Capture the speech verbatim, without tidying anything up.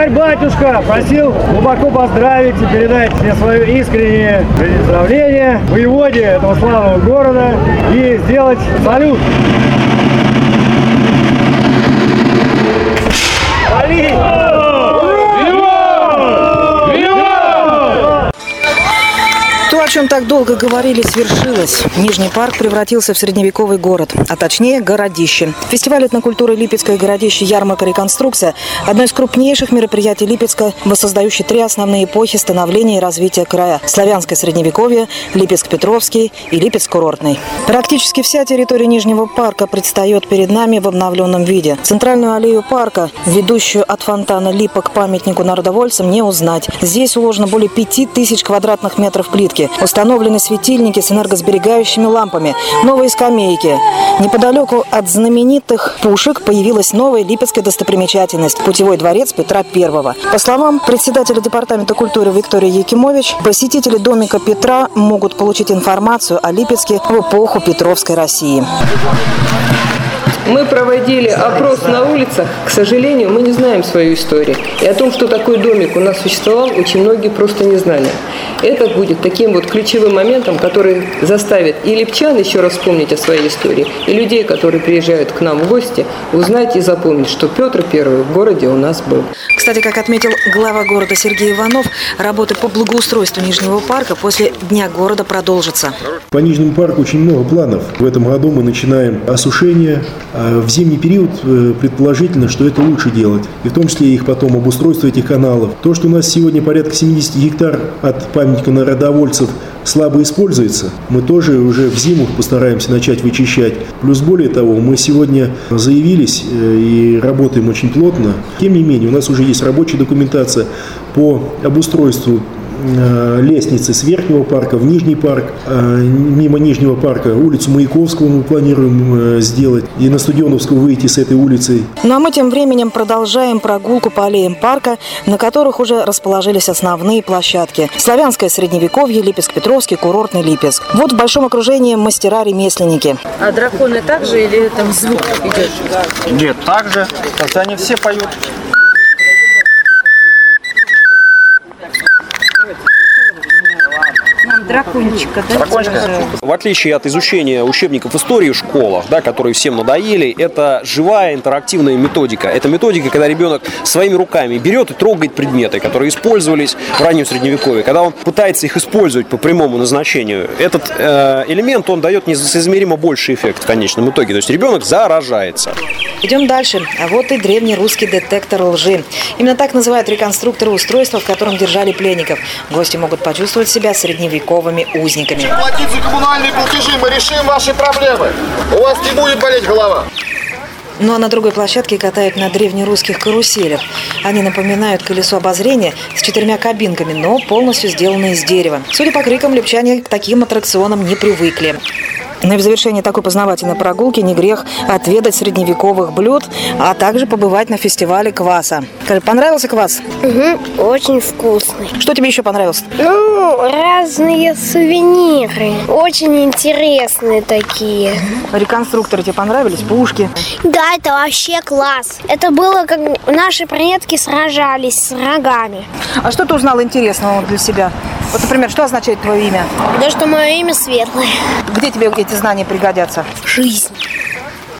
Царь-батюшка просил глубоко поздравить и передать мне свое искреннее поздравление воеводе этого славного города и сделать салют. То, о чем так долго говорили, свершилось. Нижний парк превратился в средневековый город, а точнее городище. Фестиваль этнокультуры «Липецкое городище. Ярмарка. Реконструкция» – одно из крупнейших мероприятий Липецка, воссоздающий три основные эпохи становления и развития края – славянское средневековье, Липецк-Петровский и Липецк-Курортный. Практически вся территория Нижнего парка предстает перед нами в обновленном виде. Центральную аллею парка, ведущую от фонтана Липа к памятнику народовольцам, не узнать. Здесь уложено более пяти тысяч квадратных метров плитки. Установлены светильники с энергосберегающими лампами, новые скамейки. Неподалеку от знаменитых пушек появилась новая липецкая достопримечательность – путевой дворец Петра Первого. По словам председателя департамента культуры Виктории Якимович, посетители домика Петра могут получить информацию о Липецке в эпоху Петровской России. Мы проводили опрос на улицах. К сожалению, мы не знаем свою историю. И о том, что такой домик у нас существовал, очень многие просто не знали. Это будет таким вот ключевым моментом, который заставит и липчан еще раз вспомнить о своей истории, и людей, которые приезжают к нам в гости, узнать и запомнить, что Петр Первый в городе у нас был. Кстати, как отметил глава города Сергей Иванов, работы по благоустройству Нижнего парка после Дня города продолжатся. По Нижнему парку очень много планов. В этом году мы начинаем осушение. В зимний период предположительно, что это лучше делать. И в том числе их потом обустройство этих каналов. То, что у нас сегодня порядка семьдесят гектар от памятника народовольцев слабо используется, мы тоже уже в зиму постараемся начать вычищать. Плюс более того, мы сегодня заявились и работаем очень плотно. Тем не менее, у нас уже есть рабочая документация по обустройству лестницы с Верхнего парка в Нижний парк. Мимо Нижнего парка улицу Маяковского мы планируем сделать. И на Студеновскую выйти с этой улицы. Ну а мы тем временем продолжаем прогулку по аллеям парка, на которых уже расположились основные площадки. Славянское средневековье, Липецк-Петровский, курортный Липецк. Вот в большом окружении мастера-ремесленники. А драконы также или там звук идет? Нет, так же. Это они все поют. Дракончика, да? Дракончика. В отличие от изучения учебников истории в школах, да, которые всем надоели, это живая интерактивная методика. Это методика, когда ребенок своими руками берет и трогает предметы, которые использовались в раннем средневековье. Когда он пытается их использовать по прямому назначению, этот э, элемент, он дает несоизмеримо больший эффект в конечном итоге. То есть ребенок заражается. Идем дальше. А вот и древнерусский детектор лжи. Именно так называют реконструкторы устройства, в котором держали пленников. Гости могут почувствовать себя средневековыми узниками. Платить за коммунальные платежи, мы решим ваши проблемы. У вас не будет болеть голова. Ну а на другой площадке катают на древнерусских каруселях. Они напоминают колесо обозрения с четырьмя кабинками, но полностью сделаны из дерева. Судя по крикам, липчане к таким аттракционам не привыкли. Ну и в завершении такой познавательной прогулки не грех отведать средневековых блюд, а также побывать на фестивале кваса. Скажи, понравился квас? Угу, очень вкусный. Что тебе еще понравилось? Ну, разные сувениры. Очень интересные такие. Реконструкторы тебе понравились? Пушки? Да, это вообще класс. Это было, как наши предки сражались с врагами. А что ты узнал интересного для себя? Вот, например, что означает твое имя? Да, что мое имя Светлое. Где тебе эти знания пригодятся? Жизнь.